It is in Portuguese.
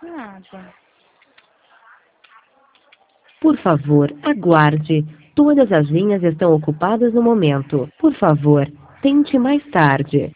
Nada. Por favor, aguarde. Todas as linhas estão ocupadas no momento. Por favor, tente mais tarde.